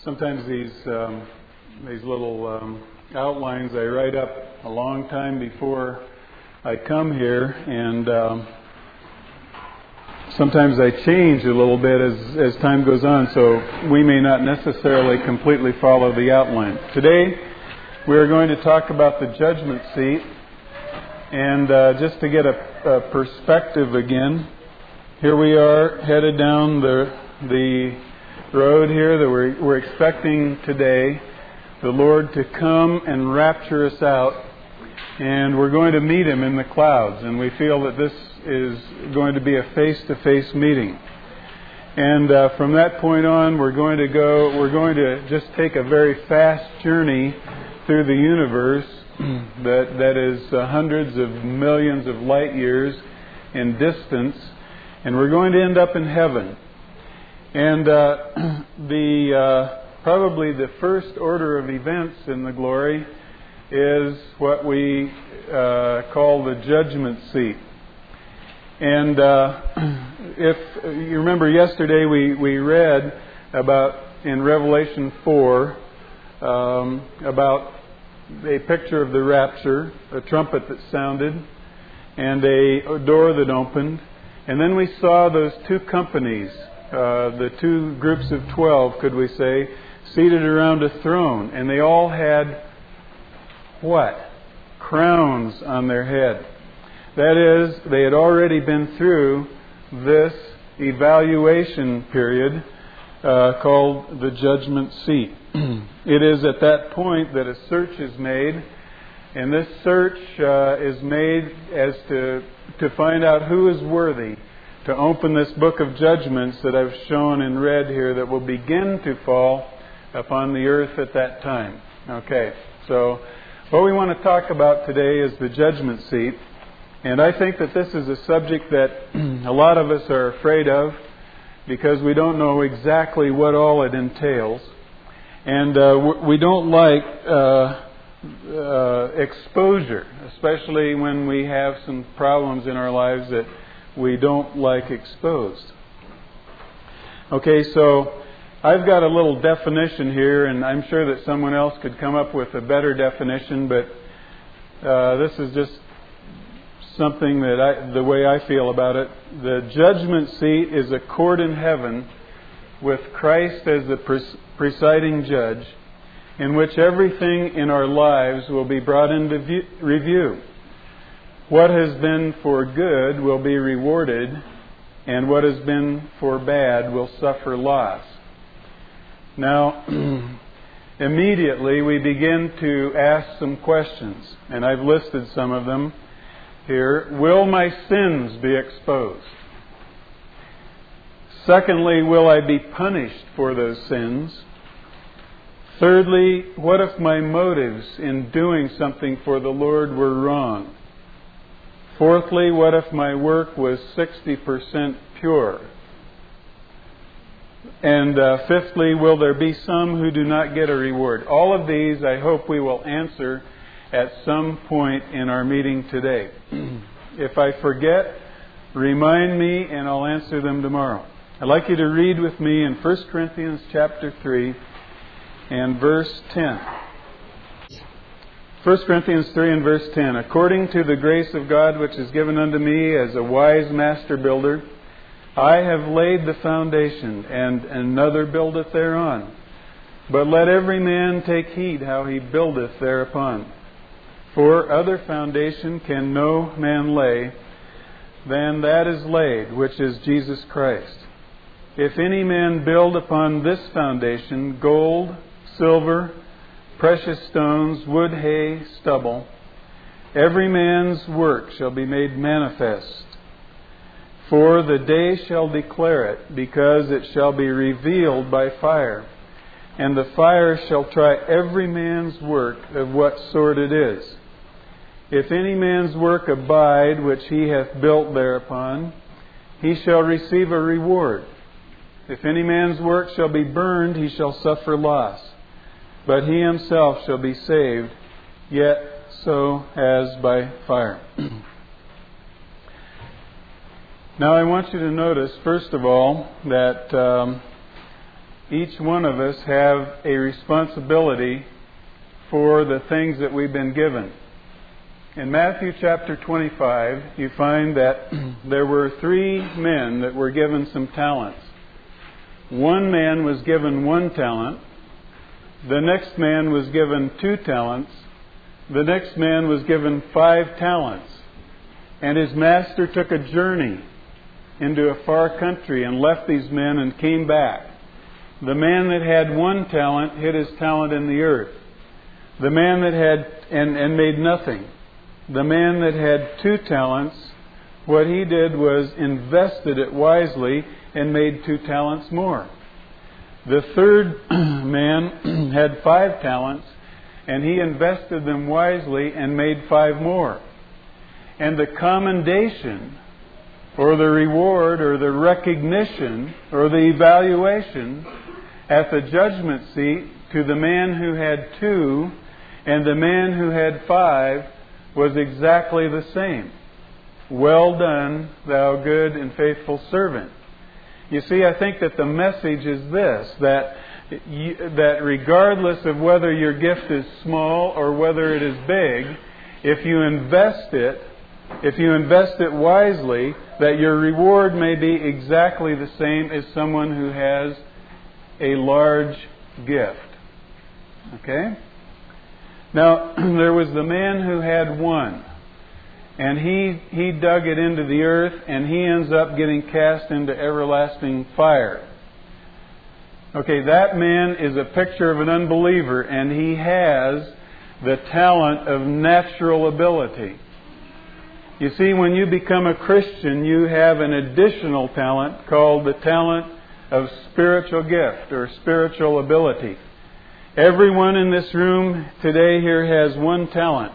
Sometimes these little outlines I write up a long time before I come here, and sometimes I change a little bit as time goes on, so we may not necessarily completely follow the outline. Today, we are going to talk about the judgment seat, and just to get a perspective again, here we are headed down the road here that we're expecting today the Lord to come and rapture us out, and we're going to meet Him in the clouds, and we feel that this is going to be a face-to-face meeting. And from that point on, we're going to just take a very fast journey through the universe that is hundreds of millions of light years in distance, and we're going to end up in heaven. And probably the first order of events in the glory is what we call the judgment seat. And if you remember yesterday, we read about in Revelation 4 about a picture of the rapture, a trumpet that sounded, and a door that opened. And then we saw those two companies, the two groups of 12, could we say, seated around a throne. And they all had what? Crowns on their head. That is, they had already been through this evaluation period called the judgment seat. It is at that point that a search is made, and this search is made as to find out who is worthy to open this book of judgments that I've shown and read here that will begin to fall upon the earth at that time. Okay, so what we want to talk about today is the judgment seat. And I think that this is a subject that a lot of us are afraid of because we don't know exactly what all it entails. And we don't like exposure, especially when we have some problems in our lives that we don't like exposed. Okay, so I've got a little definition here, and I'm sure that someone else could come up with a better definition, but this is just something that the way I feel about it. The judgment seat is a court in heaven with Christ as the presiding judge, in which everything in our lives will be brought into review. What has been for good will be rewarded, and what has been for bad will suffer loss. Now, immediately we begin to ask some questions, and I've listed some of them here. Will my sins be exposed? Secondly, will I be punished for those sins? Thirdly, what if my motives in doing something for the Lord were wrong? Fourthly, what if my work was 60% pure? And fifthly, will there be some who do not get a reward? All of these I hope we will answer at some point in our meeting today. If I forget, remind me and I'll answer them tomorrow. I'd like you to read with me in 1 Corinthians chapter 3 and verse 10. 1 Corinthians 3 and verse 10. According to the grace of God which is given unto me as a wise master builder, I have laid the foundation, and another buildeth thereon. But let every man take heed how he buildeth thereupon. For other foundation can no man lay than that is laid, which is Jesus Christ. If any man build upon this foundation gold, silver, precious stones, wood, hay, stubble, every man's work shall be made manifest. For the day shall declare it, because it shall be revealed by fire. And the fire shall try every man's work of what sort it is. If any man's work abide, which he hath built thereupon, he shall receive a reward. If any man's work shall be burned, he shall suffer loss. But he himself shall be saved, yet so as by fire. Now I want you to notice, first of all, that each one of us have a responsibility for the things that we've been given. In Matthew chapter 25, you find that there were 3 men that were given some talents. One man was given 1 talent. The next man was given 2 talents. The next man was given 5 talents. And his master took a journey into a far country and left these men and came back. The man that had 1 talent hid his talent in the earth. The man that had, and made nothing. The man that had 2 talents, what he did was invested it wisely and made 2 talents more. The third man had 5 talents, and he invested them wisely and made 5 more. And the commendation, or the reward, or the recognition, or the evaluation at the judgment seat to the man who had 2 and the man who had 5 was exactly the same. Well done, thou good and faithful servant. You see, I think that the message is this, that regardless of whether your gift is small or whether it is big, if you invest it wisely, that your reward may be exactly the same as someone who has a large gift. Okay? Now, there was the man who had 1. And he dug it into the earth, and he ends up getting cast into everlasting fire. Okay, that man is a picture of an unbeliever, and he has the talent of natural ability. You see, when you become a Christian, you have an additional talent called the talent of spiritual gift or spiritual ability. Everyone in this room today here has 1 talent.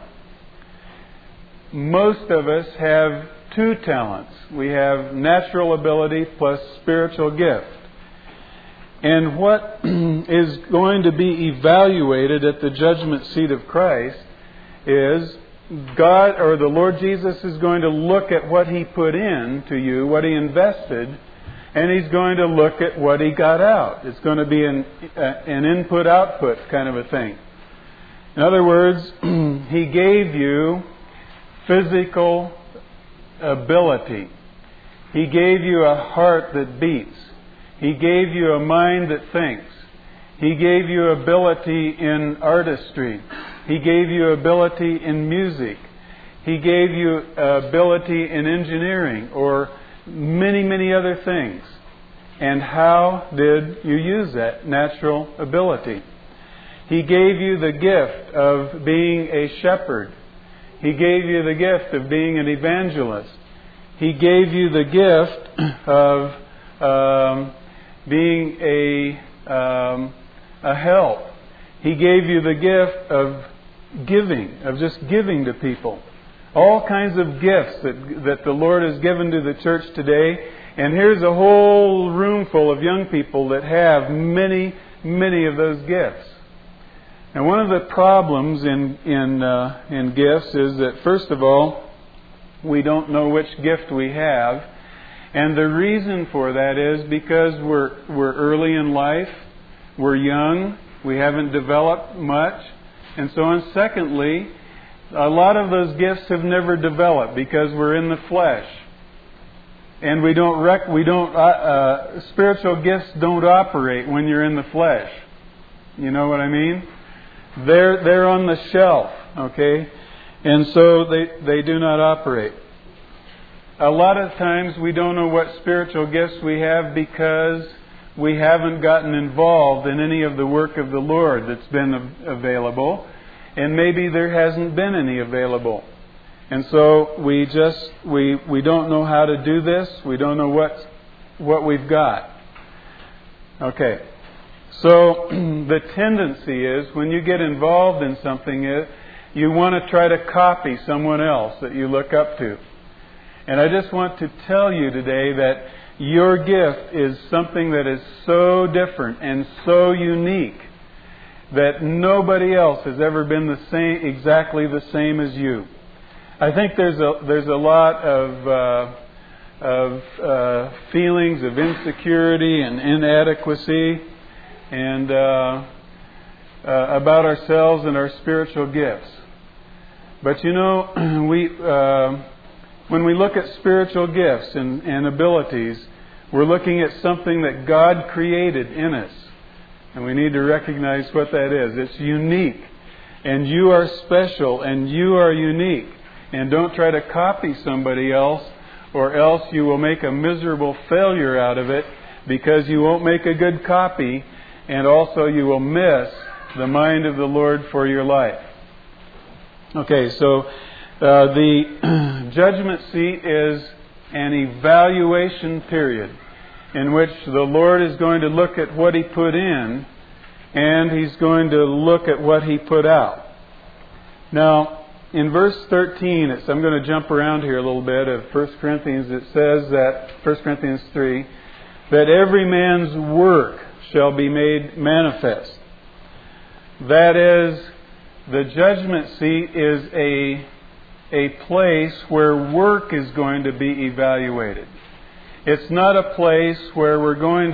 Most of us have 2 talents. We have natural ability plus spiritual gift. And what is going to be evaluated at the judgment seat of Christ is God, or the Lord Jesus, is going to look at what He put in to you, what He invested, and He's going to look at what He got out. It's going to be an input-output kind of a thing. In other words, He gave you physical ability. He gave you a heart that beats. He gave you a mind that thinks. He gave you ability in artistry. He gave you ability in music. He gave you ability in engineering or many, many other things. And how did you use that natural ability? He gave you the gift of being a shepherd. He gave you the gift of being an evangelist. He gave you the gift of being a help. He gave you the gift of giving, of just giving to people. All kinds of gifts that the Lord has given to the church today. And here's a whole room full of young people that have many, many of those gifts. And one of the problems in gifts is that, first of all, we don't know which gift we have. And the reason for that is because we're early in life, we're young, we haven't developed much, and so on. Secondly, a lot of those gifts have never developed because we're in the flesh. And spiritual gifts don't operate when you're in the flesh. You know what I mean? They're on the shelf, okay? And so they do not operate. A lot of times we don't know what spiritual gifts we have because we haven't gotten involved in any of the work of the Lord that's been available. And maybe there hasn't been any available. And so we don't know how to do this. We don't know what we've got. Okay. So the tendency is when you get involved in something, you want to try to copy someone else that you look up to. And I just want to tell you today that your gift is something that is so different and so unique that nobody else has ever been exactly the same as you. I think there's a lot of feelings of insecurity and inadequacy and about ourselves and our spiritual gifts. But you know, when we look at spiritual gifts and abilities, we're looking at something that God created in us. And we need to recognize what that is. It's unique. And you are special and you are unique. And don't try to copy somebody else, or else you will make a miserable failure out of it, because you won't make a good copy, and also you will miss the mind of the Lord for your life. Okay, so the judgment seat is an evaluation period in which the Lord is going to look at what He put in, and He's going to look at what He put out. Now, in verse 13, I'm going to jump around here a little bit of 1 Corinthians. It says that, 1 Corinthians 3, that every man's work shall be made manifest. That is, the judgment seat is a place where work is going to be evaluated. It's not a place where we're going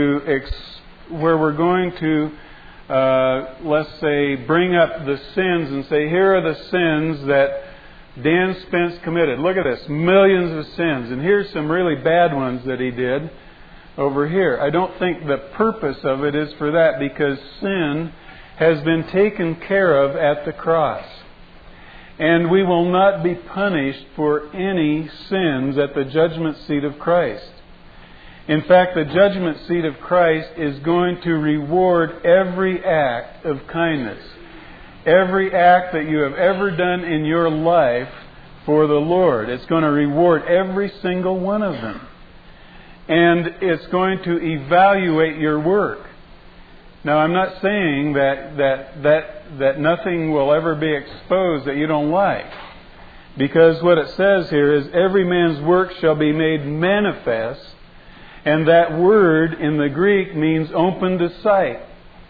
to let's say, bring up the sins and say, here are the sins that Dan Spence committed. Look at this, millions of sins. And here's some really bad ones that he did over here. I don't think the purpose of it is for that, because sin has been taken care of at the cross. And we will not be punished for any sins at the judgment seat of Christ. In fact, the judgment seat of Christ is going to reward every act of kindness. Every act that you have ever done in your life for the Lord. It's going to reward every single one of them. And it's going to evaluate your work. Now, I'm not saying that nothing will ever be exposed that you don't like. Because what it says here is, every man's work shall be made manifest. And that word in the Greek means open to sight.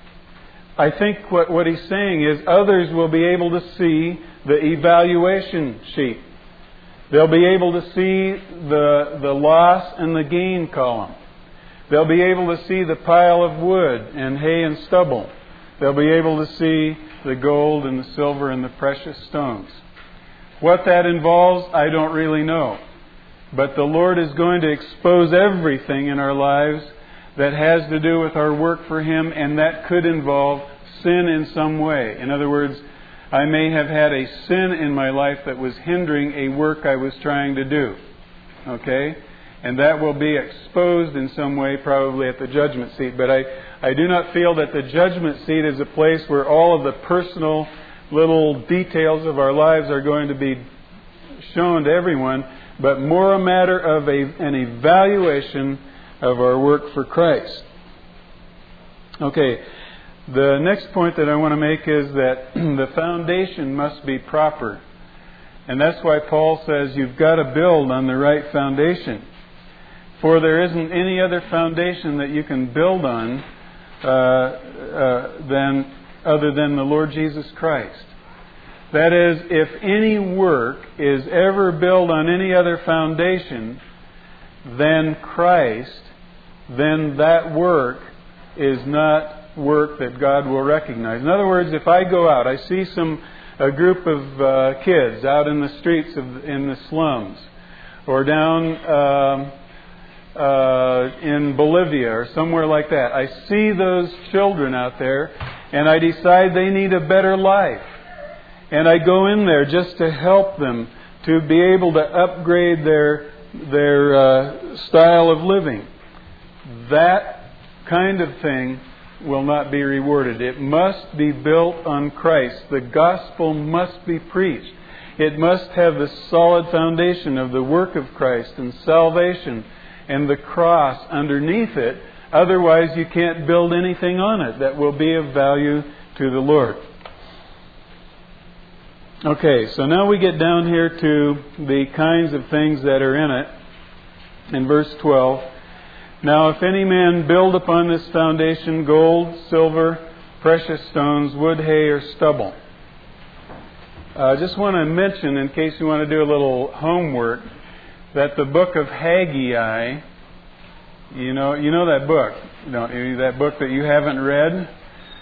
I think what he's saying is, others will be able to see the evaluation sheet. They'll be able to see the loss and the gain column. They'll be able to see the pile of wood and hay and stubble. They'll be able to see the gold and the silver and the precious stones. What that involves, I don't really know. But the Lord is going to expose everything in our lives that has to do with our work for Him, and that could involve sin in some way. In other words, I may have had a sin in my life that was hindering a work I was trying to do. Okay? And that will be exposed in some way, probably at the judgment seat. But I do not feel that the judgment seat is a place where all of the personal little details of our lives are going to be shown to everyone, but more a matter of an evaluation of our work for Christ. Okay, the next point that I want to make is that the foundation must be proper. And that's why Paul says you've got to build on the right foundation. For there isn't any other foundation that you can build on other than the Lord Jesus Christ. That is, if any work is ever built on any other foundation than Christ, then that work is not work that God will recognize. In other words, if I go out, I see a group of kids out in the streets in the slums, or down in Bolivia or somewhere like that. I see those children out there, and I decide they need a better life. And I go in there just to help them to be able to upgrade their style of living. That kind of thing will not be rewarded. It must be built on Christ. The gospel must be preached. It must have the solid foundation of the work of Christ and salvation and the cross underneath it. Otherwise, you can't build anything on it that will be of value to the Lord. Okay, so now we get down here to the kinds of things that are in it. In verse 12, now if any man build upon this foundation gold, silver, precious stones, wood, hay, or stubble. I just want to mention, in case you want to do a little homework, that the book of Haggai You know that book, don't you? That book that you haven't read.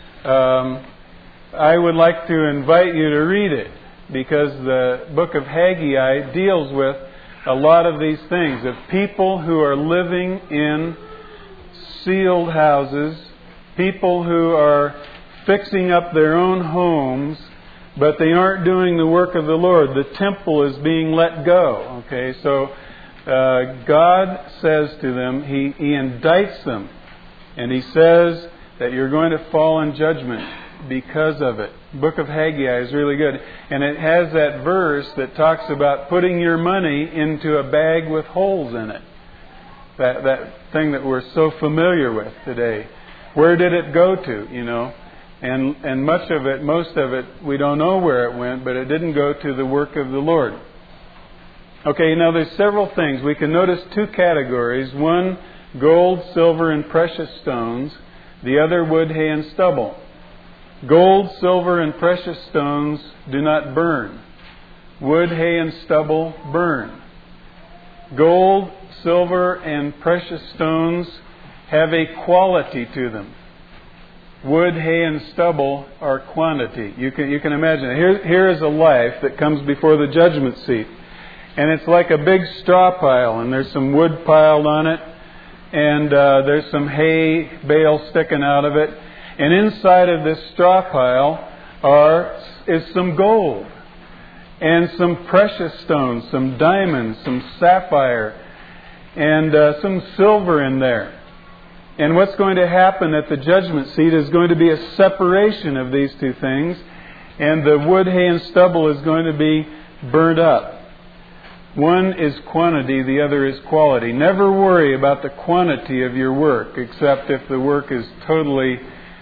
I would like to invite you to read it, because the book of Haggai deals with a lot of these things, of people who are living in sealed houses, people who are fixing up their own homes, but they aren't doing the work of the Lord. The temple is being let go. Okay, so God says to them, He indicts them, and He says that you're going to fall in judgment because of it. The book of Haggai is really good. And it has that verse that talks about putting your money into a bag with holes in it. That thing that we're so familiar with today. Where did it go to, you know? And most of it, we don't know where it went, but it didn't go to the work of the Lord. Okay, now there's several things. We can notice two categories. One, gold, silver, and precious stones. The other, wood, hay, and stubble. Gold, silver, and precious stones do not burn. Wood, hay, and stubble burn. Gold, silver, and precious stones have a quality to them. Wood, hay, and stubble are quantity. You can imagine it. Here is a life that comes before the judgment seat. And it's like a big straw pile, and there's some wood piled on it, and there's some hay bale sticking out of it. And inside of this straw pile is some gold and some precious stones, some diamonds, some sapphire, and some silver in there. And what's going to happen at the judgment seat is going to be a separation of these two things, and the wood, hay, and stubble is going to be burnt up. One is quantity, the other is quality. Never worry about the quantity of your work, except if the work is totally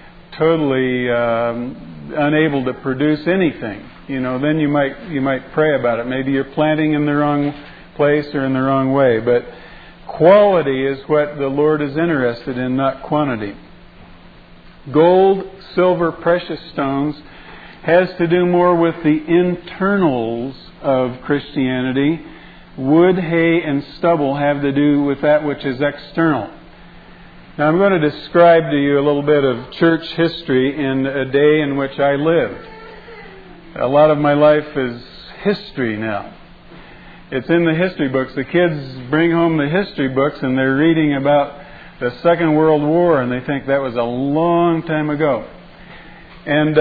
unable to produce anything. You know, then you might pray about it. Maybe you're planting in the wrong place or in the wrong way. But quality is what the Lord is interested in, not quantity. Gold, silver, precious stones has to do more with the internals of Christianity. Wood, hay, and stubble have to do with that which is external. Now I'm going to describe to you a little bit of church history in a day in which I lived. A lot of my life is history now. It's in the history books. The kids bring home the history books and they're reading about the Second World War, and they think that was a long time ago. And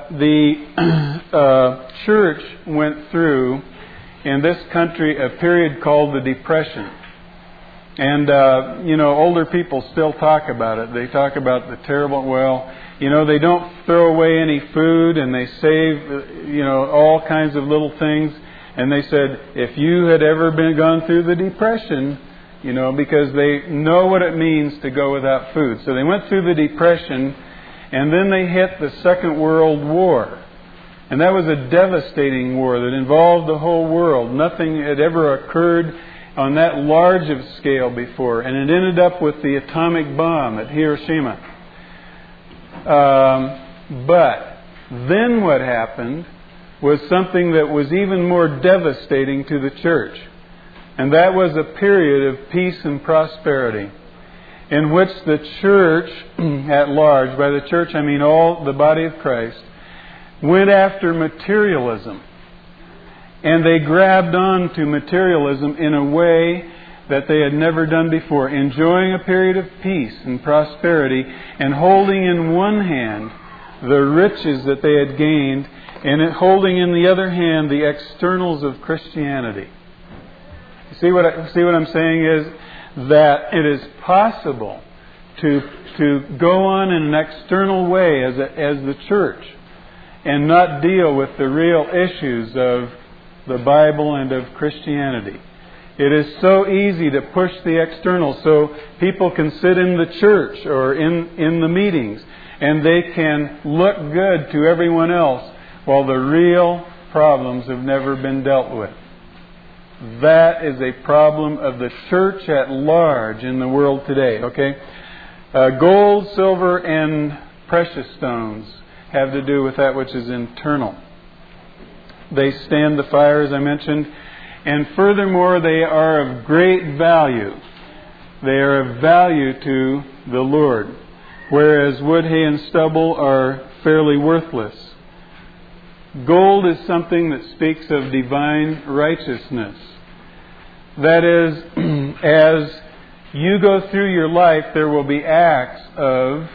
the church went through, in this country, a period called the Depression. And, older people still talk about it. They talk about the terrible, they don't throw away any food, and they save, all kinds of little things. And they said, if you had ever gone through the Depression, because they know what it means to go without food. So they went through the Depression, and then they hit the Second World War. And that was a devastating war that involved the whole world. Nothing had ever occurred on that large of scale before. And it ended up with the atomic bomb at Hiroshima. But then what happened was something that was even more devastating to the church. And that was a period of peace and prosperity, in which the church at large, by the church I mean all the body of Christ, went after materialism. And they grabbed on to materialism in a way that they had never done before, enjoying a period of peace and prosperity and holding in one hand the riches that they had gained, and holding in the other hand the externals of Christianity. See what I'm saying is that it is possible to go on in an external way as the church and not deal with the real issues of the Bible and of Christianity. It is so easy to push the external so people can sit in the church or in the meetings and they can look good to everyone else while the real problems have never been dealt with. That is a problem of the church at large in the world today. Okay, gold, silver, and precious stones have to do with that which is internal. They stand the fire, as I mentioned, and furthermore, they are of great value. They are of value to the Lord, whereas wood, hay, and stubble are fairly worthless. Gold is something that speaks of divine righteousness. That is, as you go through your life, there will be acts of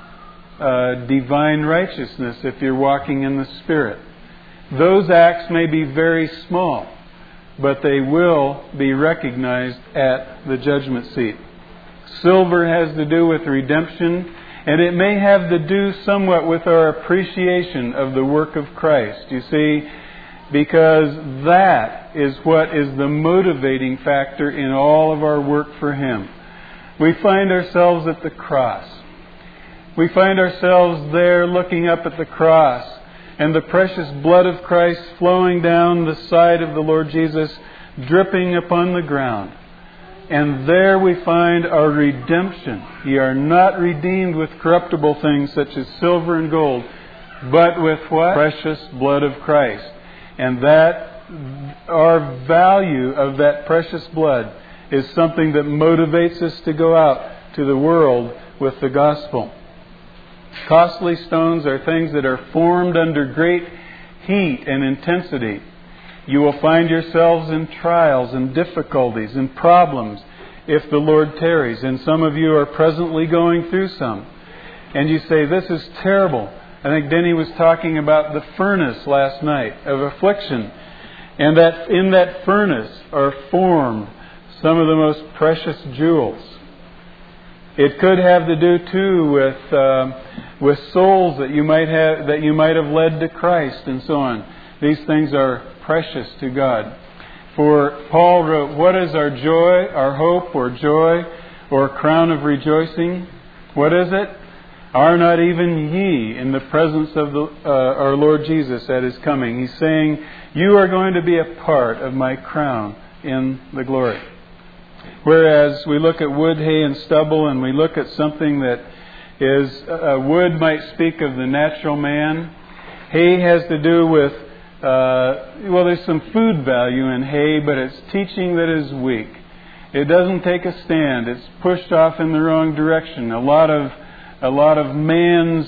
divine righteousness if you're walking in the Spirit. Those acts may be very small, but they will be recognized at the judgment seat. Silver has to do with redemption, and it may have to do somewhat with our appreciation of the work of Christ. You see, because that is what is the motivating factor in all of our work for Him. We find ourselves at the cross. We find ourselves there looking up at the cross, and the precious blood of Christ flowing down the side of the Lord Jesus, dripping upon the ground. And there we find our redemption. Ye are not redeemed with corruptible things such as silver and gold, but with what? Precious blood of Christ. And that, our value of that precious blood is something that motivates us to go out to the world with the gospel. Costly stones are things that are formed under great heat and intensity. You will find yourselves in trials and difficulties and problems if the Lord tarries. And some of you are presently going through some. And you say, this is terrible. I think Denny was talking about the furnace last night of affliction. And that in that furnace are formed some of the most precious jewels. It could have to do too with souls that you might have led to Christ and so on. These things are precious to God. For Paul wrote, what is our joy, our hope, or joy, or crown of rejoicing? What is it? Are not even ye in the presence of our Lord Jesus at His coming? He's saying, you are going to be a part of my crown in the glory. Whereas we look at wood, hay, and stubble, and we look at something that is, wood might speak of the natural man. Hay has to do with, there's some food value in hay, but it's teaching that is weak. It doesn't take a stand. It's pushed off in the wrong direction. A lot of man's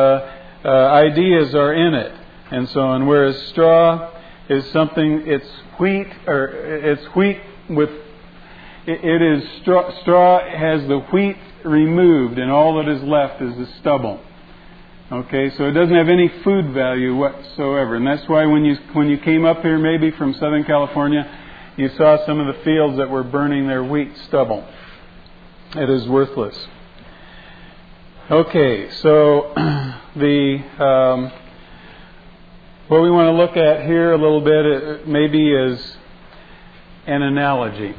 ideas are in it, and so on. Whereas straw is something, it's wheat with. It is straw has the wheat removed, and all that is left is the stubble. Okay, so it doesn't have any food value whatsoever, and that's why when you came up here, maybe from Southern California, you saw some of the fields that were burning their wheat stubble. It is worthless. Okay, so what we want to look at here a little bit maybe is an analogy.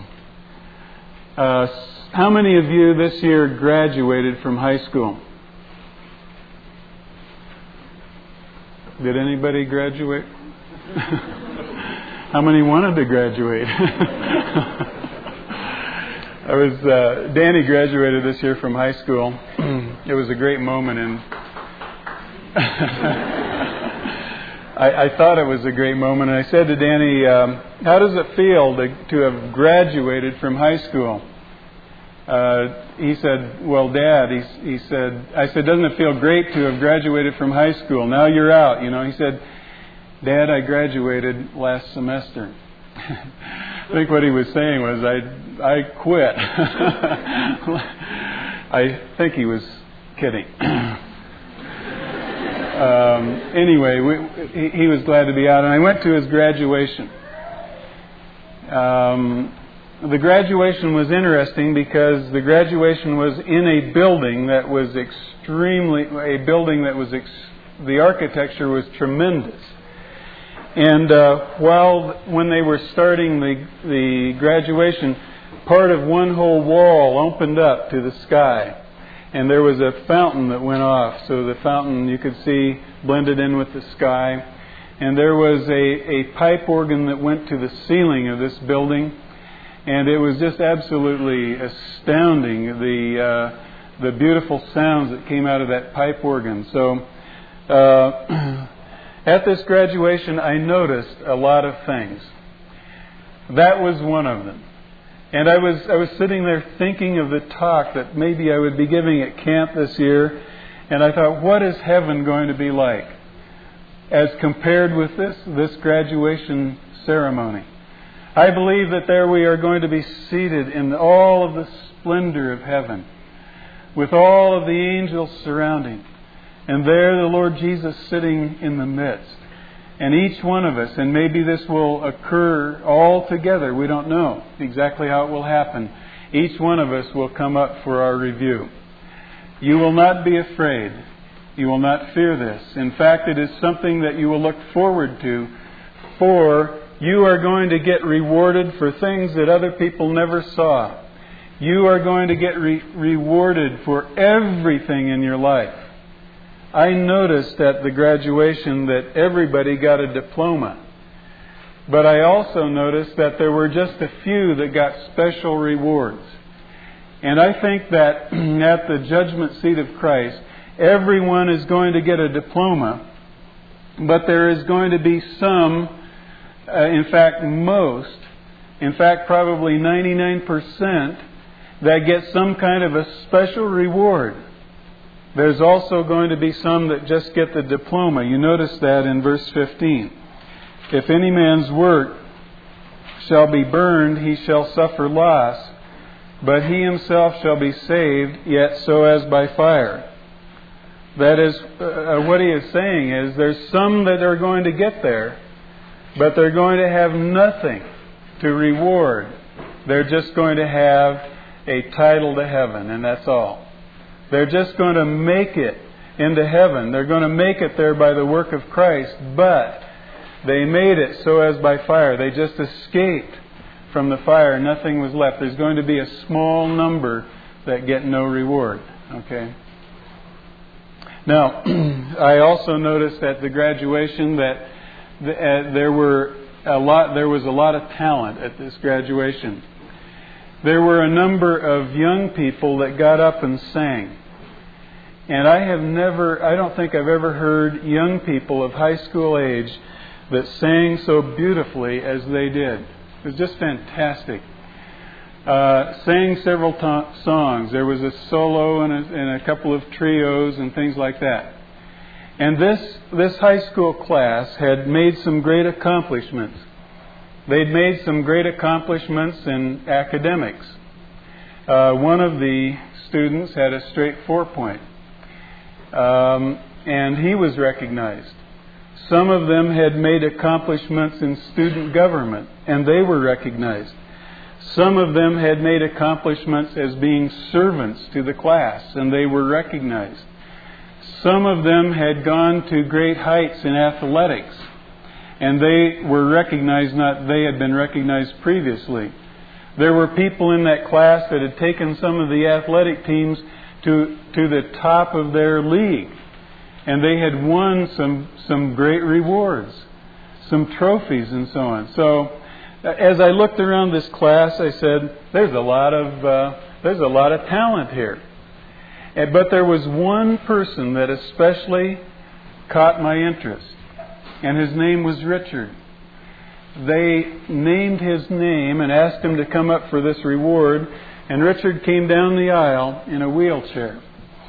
How many of you this year graduated from high school? Did anybody graduate? How many wanted to graduate? Danny graduated this year from high school. It was a great moment, and I thought it was a great moment. And I said to Danny, how does it feel to have graduated from high school? He said, well, Dad, I said, doesn't it feel great to have graduated from high school? Now you're out, He said, Dad, I graduated last semester. I think what he was saying was, I quit. I think he was kidding. Anyway, he was glad to be out, and I went to his graduation. The graduation was interesting because the graduation was in a building that was the architecture was tremendous. And when they were starting the graduation, part of one whole wall opened up to the sky. And there was a fountain that went off. So the fountain, you could see, blended in with the sky. And there was a pipe organ that went to the ceiling of this building. And it was just absolutely astounding, the beautiful sounds that came out of that pipe organ. So at this graduation, I noticed a lot of things. That was one of them. And I was sitting there thinking of the talk that maybe I would be giving at camp this year. And I thought, what is heaven going to be like as compared with this graduation ceremony? I believe that there we are going to be seated in all of the splendor of heaven, with all of the angels surrounding. And there the Lord Jesus sitting in the midst. And each one of us, and maybe this will occur all together, we don't know exactly how it will happen. Each one of us will come up for our review. You will not be afraid. You will not fear this. In fact, it is something that you will look forward to, for you are going to get rewarded for things that other people never saw. You are going to get rewarded for everything in your life. I noticed at the graduation that everybody got a diploma. But I also noticed that there were just a few that got special rewards. And I think that at the judgment seat of Christ, everyone is going to get a diploma. But there is going to be some, in fact most, in fact probably 99%, that get some kind of a special reward. There's also going to be some that just get the diploma. You notice that in verse 15. If any man's work shall be burned, he shall suffer loss, but he himself shall be saved, yet so as by fire. That is, what he is saying is, there's some that are going to get there, but they're going to have nothing to reward. They're just going to have a title to heaven, and that's all. They're just going to make it into heaven. They're going to make it there by the work of Christ, but they made it so as by fire. They just escaped from the fire. Nothing was left. There's going to be a small number that get no reward. Okay. Now, I also noticed at the graduation that there was a lot of talent at this graduation. There were a number of young people that got up and sang. And I don't think I've ever heard young people of high school age that sang so beautifully as they did. It was just fantastic. Sang several songs. There was a solo and a couple of trios and things like that. And this high school class had made some great accomplishments. They'd made some great accomplishments in academics. One of the students had a straight 4-point. And he was recognized. Some of them had made accomplishments in student government, and they were recognized. Some of them had made accomplishments as being servants to the class, and they were recognized. Some of them had gone to great heights in athletics, and they were recognized, not they had been recognized previously. There were people in that class that had taken some of the athletic teams to the top of their league. And they had won some great rewards, some trophies and so on. So as I looked around this class, I said, there's a lot of talent here. But there was one person that especially caught my interest. And his name was Richard. They named his name and asked him to come up for this reward. And Richard came down the aisle in a wheelchair.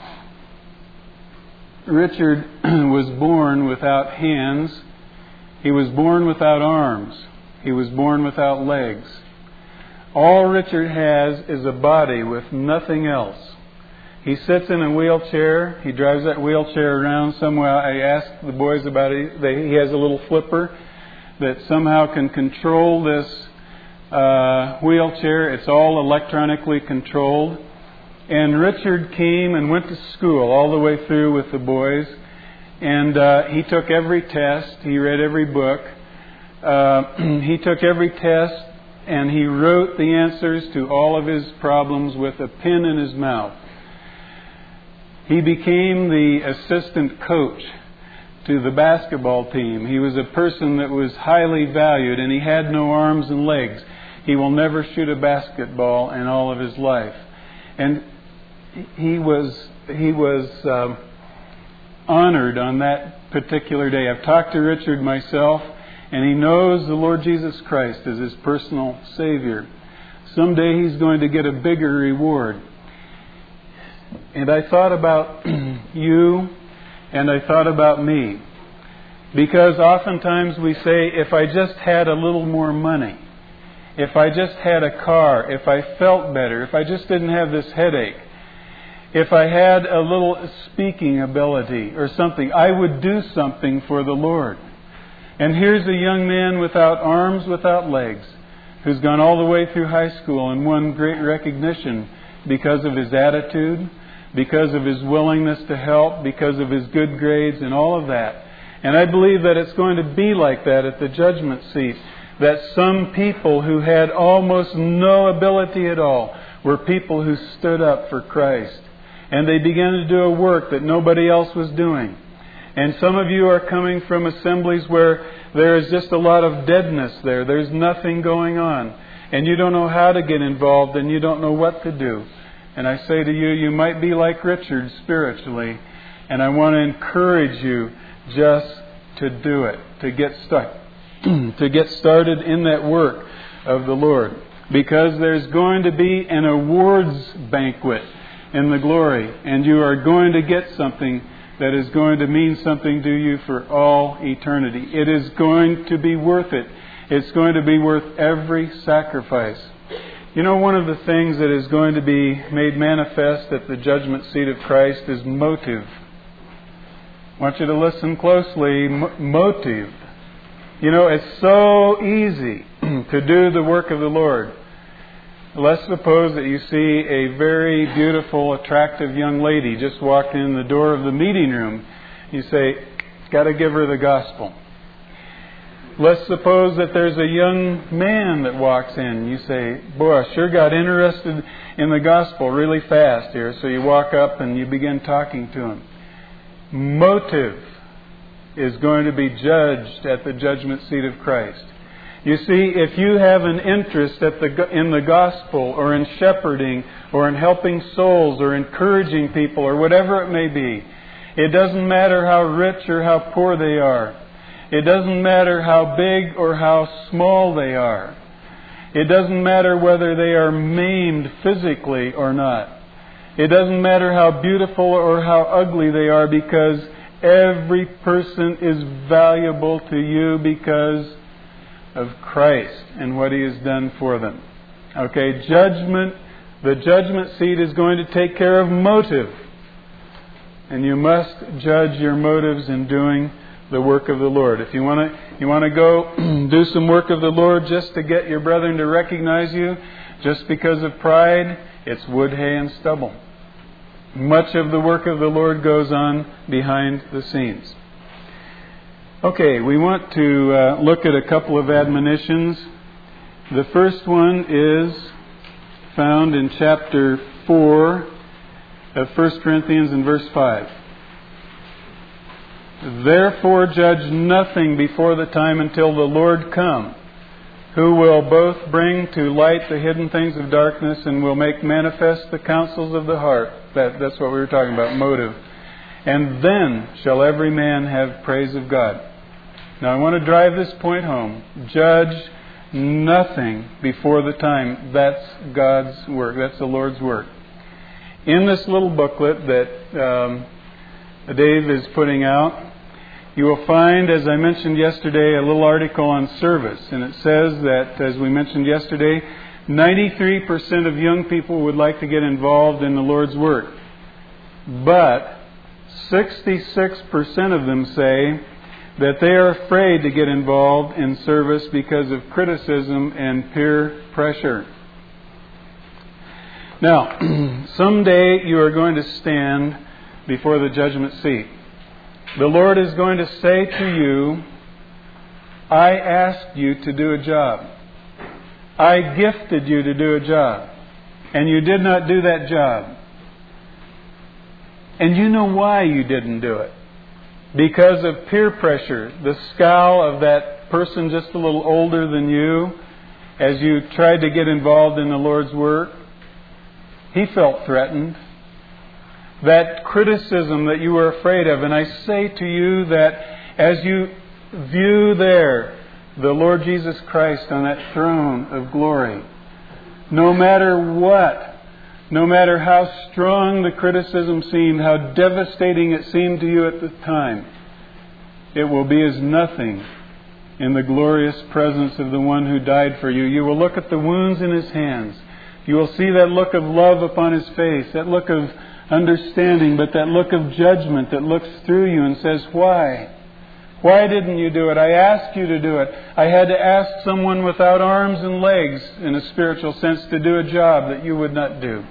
Richard was born without hands. He was born without arms. He was born without legs. All Richard has is a body with nothing else. He sits in a wheelchair. He drives that wheelchair around somehow. I asked the boys about it. He has a little flipper that somehow can control this wheelchair. It's all electronically controlled. And Richard came and went to school all the way through with the boys. And he took every test. He read every book. He took every test and he wrote the answers to all of his problems with a pen in his mouth. He became the assistant coach to the basketball team. He was a person that was highly valued, and he had no arms and legs. He will never shoot a basketball in all of his life. And he was honored on that particular day. I've talked to Richard myself, and he knows the Lord Jesus Christ as his personal Savior. Someday he's going to get a bigger reward. And I thought about you, and I thought about me. Because oftentimes we say, if I just had a little more money, if I just had a car, if I felt better, if I just didn't have this headache, if I had a little speaking ability or something, I would do something for the Lord. And here's a young man without arms, without legs, who's gone all the way through high school and won great recognition because of his attitude, because of his willingness to help, because of his good grades and all of that. And I believe that it's going to be like that at the judgment seat, that some people who had almost no ability at all were people who stood up for Christ. And they began to do a work that nobody else was doing. And some of you are coming from assemblies where there is just a lot of deadness there. There's nothing going on. And you don't know how to get involved and you don't know what to do. And I say to you, you might be like Richard spiritually. And I want to encourage you just to do it, to get stuck, to get started in that work of the Lord. Because there's going to be an awards banquet in the glory. And you are going to get something that is going to mean something to you for all eternity. It is going to be worth it. It's going to be worth every sacrifice. You know, one of the things that is going to be made manifest at the judgment seat of Christ is motive. I want you to listen closely. Motive. You know, it's so easy to do the work of the Lord. Let's suppose that you see a very beautiful, attractive young lady just walk in the door of the meeting room. You say, got to give her the gospel. Let's suppose that there's a young man that walks in. You say, boy, I sure got interested in the gospel really fast here. So you walk up and you begin talking to him. Motive is going to be judged at the judgment seat of Christ. You see, if you have an interest in the gospel or in shepherding or in helping souls or encouraging people or whatever it may be, it doesn't matter how rich or how poor they are. It doesn't matter how big or how small they are. It doesn't matter whether they are maimed physically or not. It doesn't matter how beautiful or how ugly they are, because every person is valuable to you because of Christ and what He has done for them. Okay, the judgment seat is going to take care of motive. And you must judge your motives in doing the work of the Lord. If you want to go do some work of the Lord just to get your brethren to recognize you, just because of pride, it's wood, hay, and stubble. Much of the work of the Lord goes on behind the scenes. Okay, we want to look at a couple of admonitions. The first one is found in chapter 4 of 1 Corinthians in verse 5. Therefore judge nothing before the time until the Lord come, who will both bring to light the hidden things of darkness and will make manifest the counsels of the heart. That's what we were talking about, motive. And then shall every man have praise of God. Now I want to drive this point home. Judge nothing before the time. That's God's work. That's the Lord's work. In this little booklet that Dave is putting out, you will find, as I mentioned yesterday, a little article on service. And it says that, as we mentioned yesterday, 93% of young people would like to get involved in the Lord's work. But 66% of them say that they are afraid to get involved in service because of criticism and peer pressure. Now, someday you are going to stand before the judgment seat. The Lord is going to say to you, I asked you to do a job. I gifted you to do a job. And you did not do that job. And you know why you didn't do it. Because of peer pressure, the scowl of that person just a little older than you, as you tried to get involved in the Lord's work. He felt threatened. That criticism that you were afraid of. And I say to you that as you view there the Lord Jesus Christ on that throne of glory, No matter what, no matter how strong the criticism seemed, how devastating it seemed to you at the time, it will be as nothing in the glorious presence of the one who died for you. You will look at the wounds in His hands. You will see that look of love upon His face, that look of understanding, but that look of judgment that looks through you and says, why? Why didn't you do it? I asked you to do it. I had to ask someone without arms and legs, in a spiritual sense, to do a job that you would not do.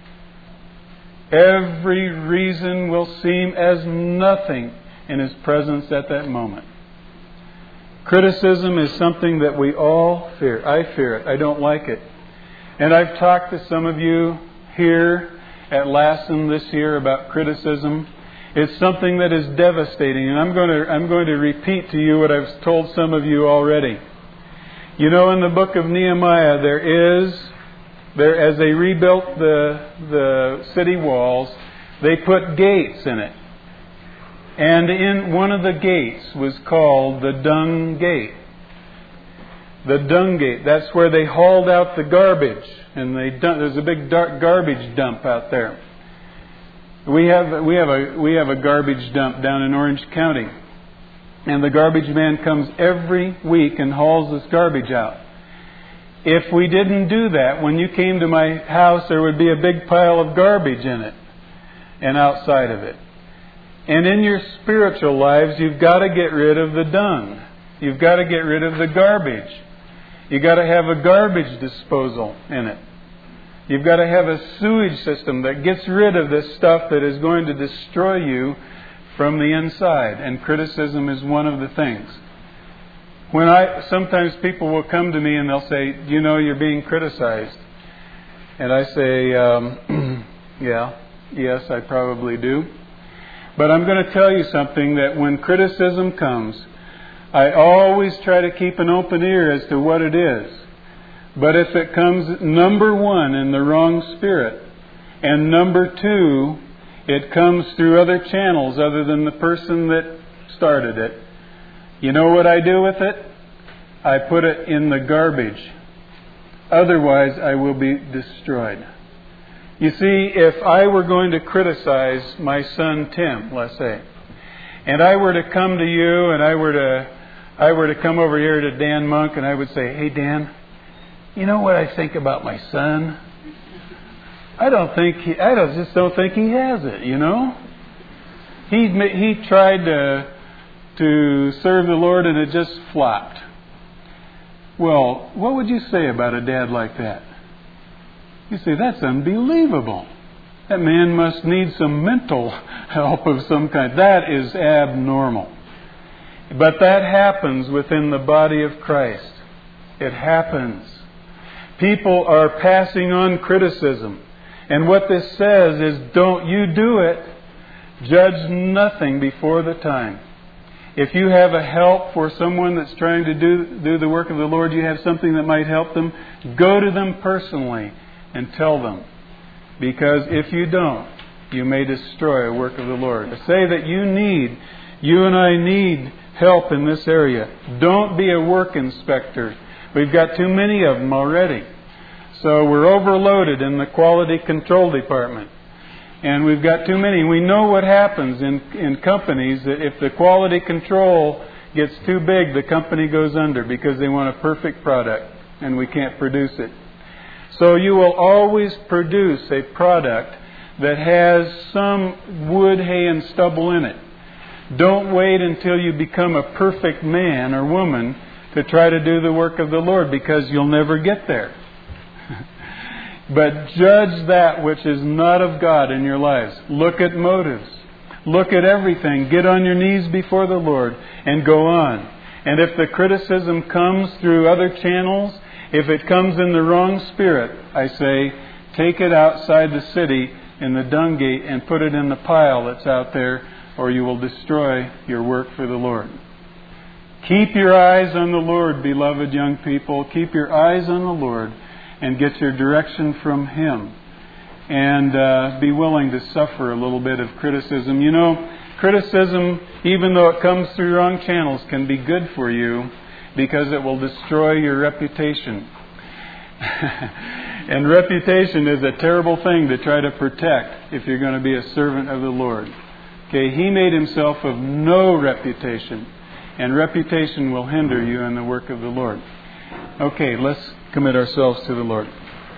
Every reason will seem as nothing in His presence at that moment. Criticism is something that we all fear. I fear it. I don't like it. And I've talked to some of you here at Lassen this year about criticism. It's something that is devastating, and I'm going to repeat to you what I've told some of you already. You know, in the book of Nehemiah, as they rebuilt the city walls, they put gates in it. And in one of the gates was called the Dung Gate. The Dung Gate. That's where they hauled out the garbage, and there's a big garbage dump out there. We have a garbage dump down in Orange County, and the garbage man comes every week and hauls this garbage out. If we didn't do that, when you came to my house, there would be a big pile of garbage in it and outside of it. And in your spiritual lives, you've got to get rid of the dung. You've got to get rid of the garbage. You've got to have a garbage disposal in it. You've got to have a sewage system that gets rid of this stuff that is going to destroy you from the inside. And criticism is one of the things. Sometimes people will come to me and they'll say, you know, you're being criticized. And I say, yes, I probably do. But I'm going to tell you something, that when criticism comes, I always try to keep an open ear as to what it is. But if it comes, number one, in the wrong spirit, and number two, it comes through other channels other than the person that started it, you know what I do with it? I put it in the garbage. Otherwise, I will be destroyed. You see, if I were going to criticize my son Tim, let's say, and I were to come to you, and I were to come over here to Dan Monk, and I would say, hey Dan, you know what I think about my son? I just don't think he has it, you know? He tried to serve the Lord and it just flopped. Well, what would you say about a dad like that? You say, that's unbelievable. That man must need some mental help of some kind. That is abnormal. But that happens within the body of Christ. It happens. People are passing on criticism. And what this says is, don't you do it. Judge nothing before the time. If you have a help for someone that's trying to do the work of the Lord, you have something that might help them, go to them personally and tell them. Because if you don't, you may destroy a work of the Lord. I say that you and I need help in this area. Don't be a work inspector. We've got too many of them already. So we're overloaded in the quality control department. And we've got too many. We know what happens in companies, that if the quality control gets too big, the company goes under because they want a perfect product and we can't produce it. So you will always produce a product that has some wood, hay, and stubble in it. Don't wait until you become a perfect man or woman to try to do the work of the Lord, because you'll never get there. But judge that which is not of God in your lives. Look at motives. Look at everything. Get on your knees before the Lord and go on. And if the criticism comes through other channels, if it comes in the wrong spirit, I say, take it outside the city in the dung gate and put it in the pile that's out there, or you will destroy your work for the Lord. Keep your eyes on the Lord, beloved young people. Keep your eyes on the Lord and get your direction from Him. And be willing to suffer a little bit of criticism. You know, criticism, even though it comes through wrong channels, can be good for you because it will destroy your reputation. And reputation is a terrible thing to try to protect if you're going to be a servant of the Lord. Okay, He made Himself of no reputation, and reputation will hinder you in the work of the Lord. Okay, let's commit ourselves to the Lord.